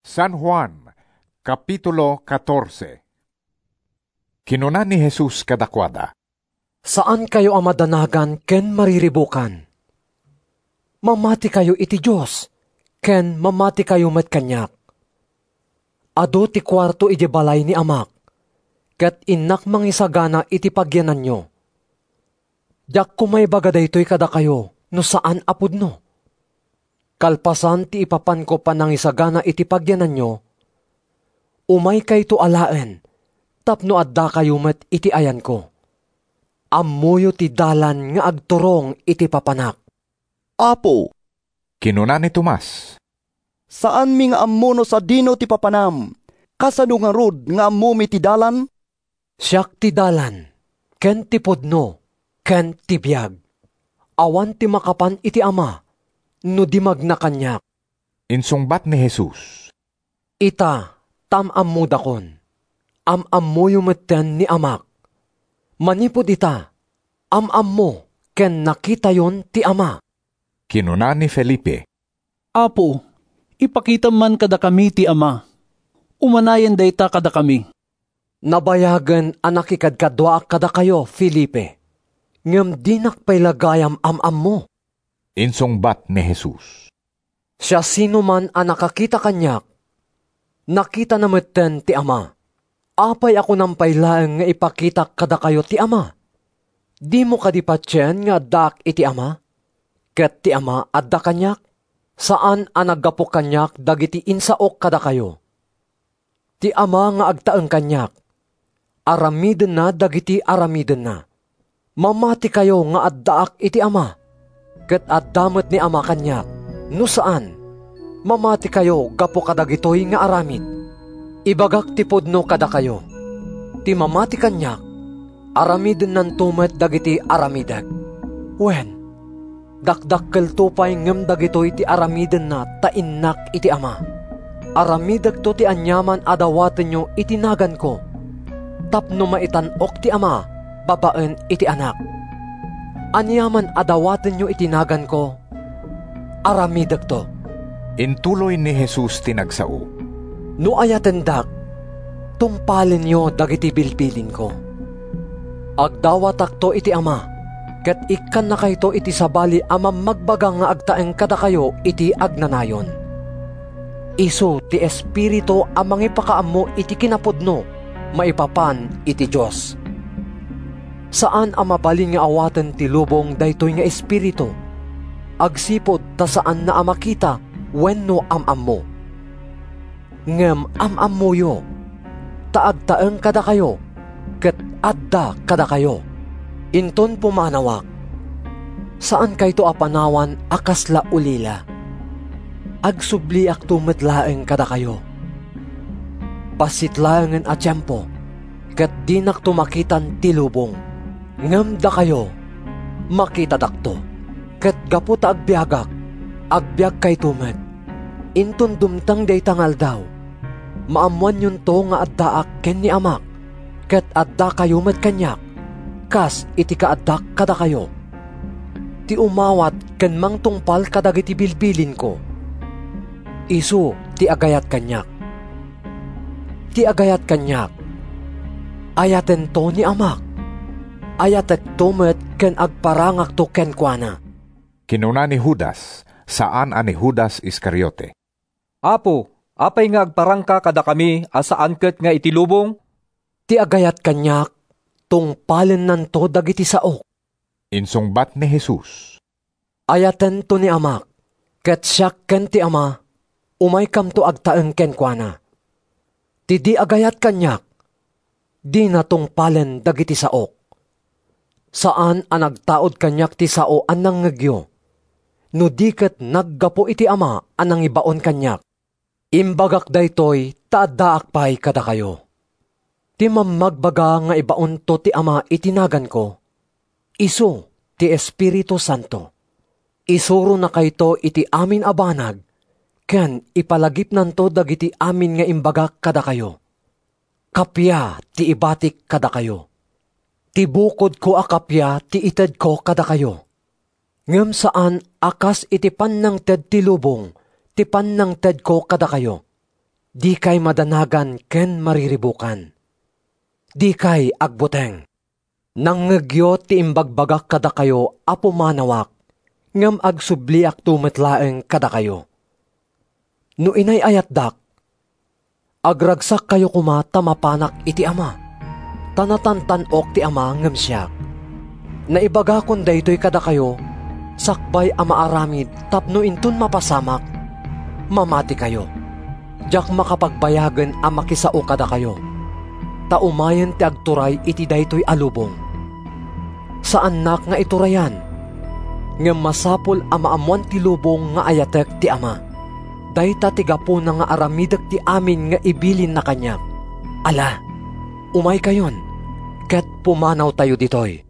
San Juan, Kapitulo 14. Kinuna ni Jesus kadakwada, Saan kayo amadanagan ken mariribukan? Mamati kayo iti Diyos, ken mamati kayo met kanyak. Ado ti kwarto iti balay ni amak, ket innak mangisagana iti pagyanan nyo. Yak kumay baga daytoy kada kayo, no saan apudno? Kalpasan ti ipapan ko panangisagana iti pagyanan nyo, umay kay to alaen, tapno adda kayo met iti ayan ko. Ammuyo ti dalan nga agturong iti papanak. Apo, kinuna ni Tomas, saan mi nga ammo no sa dino ti papanam? Kasano nga rod nga ammo mi ti dalan? Siyak ti dalan, ken ti pudno, ken ti biyag. Awan ti makapan iti ama, no di magna kanyak. insungbat ni Jesus. Ita, tam-ammo dakon. Am-ammo yumetten ni amak. Manipod ita, am-ammo, ken nakita yon ti ama. Kinuna ni Felipe, Apo, ipakita man kada kami ti Ama. Umanayan dayta kada kami. Nabayagan anak ikadkadwa kada kayo, Felipe. Ngem dinak pailagayam am-ammo. insungbat ni Jesus. Siya sino man ang nakakita kanyak, nakita nametten ti ama. Apay ako nang pailaeng nga ipakita kada kayo ti ama. Di mo kadipatyen nga dak iti ama? Ket ti ama adda kanyak? Saan ang naggapo kanyak dagiti insaok kada kayo? Ti ama nga agtaeng kanyak. Aramiden na dagiti aramiden na. Mamati kayo nga addaak iti ama. Ket addamet ni ama kanyak. No saan? Mamati kayo gapo kadagitoy nga aramid. Ibagak ti pudno kada kayo. Ti mamati kanyak, aramiden nan tumet dagiti aramidag. Wen, dakdakkel tupay ngem dagitoy ti aramiden na tainnak iti ama. Aramidag to ti anyaman adawaten nyo itinagan ko. Tapno maitanok ti ama, babaen iti anak. Anyaman adawaten nyo itinagan ko, aramidag to. Intuloy ni Jesus tinagsao, No ayatendak, tungpalin nyo dagiti bilbilin ko. Agdawatak to iti ama, ket ikkan na kayto iti sabali ama magbagang nga agtaeng kada kayo iti agnanayon. Isu ti Espiritu amang ipakaammo iti kinapudno, maipapan iti Diyos. Saan ang mabalin nga awaten ti lubong daytoy nga Espiritu? Agsipod ta saan na amakita wenno am-ammo. Ngem am-ammo yo, taagtaeng kada kayo, ket adda kada kayo. Inton pumanawak, saan kayto apanawan akasla ulila? Agsubli ak tumetlaeng kada kayo. Pasitlaengen a tiyempo, ket dinak tumakitan ti lubong. Ngem da kayo, makita dakto, ket gaputa agbiagak, agbiag kay tumet. Inton dumtang day tangal daw, maamuan yun to nga addaak ken ni amak, ket adda kayo met kanyak, kas iti kaaddak kada kayo. Ti umawat ken mangtungpal kadagiti bilbilin ko. Isu ti agayat kanyak. Ti agayat kanyak, ayaten to ni amak. Ayatek to met ken agparangak to ken kuana. Kinuna ni Judas, saan ani Judas Iscariote. Apo, apay nga agparangka kada kami asaan ket nga itilubong? Ti agayat kanyak, tungpalen nanto dagiti saok. Insungbat ni Jesus, Ayaten to ni amak, ket siyak ken ti ama, umay kam to agtaeng ken kuana. Ti di agayat kanyak, di na tungpalen dagiti saok. Saan ang nagtaod kanyak ti sao anang ngegyo? No di ket naggapo iti ama anang ibaon kanyak. Imbagak daytoy taaddaak pay kada kayo. Ti mamagbaga nga ibaon to ti ama itinagan ko. Isu ti Espiritu Santo. Isuro na kayto iti amin abanag, ken ipalagip nanto dagiti amin nga imbagak kada kayo. Kapya ti ibatik kada kayo. Ti bukod ko akapya ti ited ko kada kayo. Ngem saan akas iti pannang ted ti lubong, ti pannang ted ko kada kayo. Di kay madanagan ken mariribukan. Di kay agbuteng. Nangngegyo ti imbagbagak kada kayo apo manawak, ngam agsubliak tumetlaeng kada kayo. No inay ayatdak, agragsak kayo kuma tamapanak iti ama. Tanatantanok ti ama ngam siyak. Naibagakon daytoy kada kayo, sakbay ama aramid tapno intun mapasamak, mamati kayo. Diyak makapagbayagan ang makisao kada kayo. Taumayan ti agturay iti daytoy alubong. Saan nak nga iturayan? Nga masapol amaamuan ti lubong nga ayatek ti ama. Dayta tigapo na nga aramidak ti amin nga ibilin na kanya. Ala, umay kayon, ket pumanaw tayo ditoy.